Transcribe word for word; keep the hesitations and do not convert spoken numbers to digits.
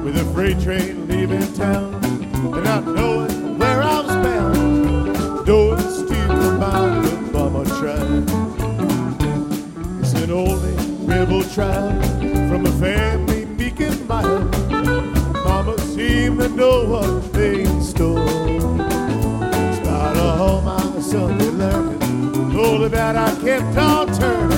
with a freight train leaving town, and not knowing where I was bound. Don't steal the mind of Mama tried. It's an only rebel tribe from a family meek and mild. Mama seemed to know what lay in store. In spite of all my Sunday learning, told her that I kept on turning.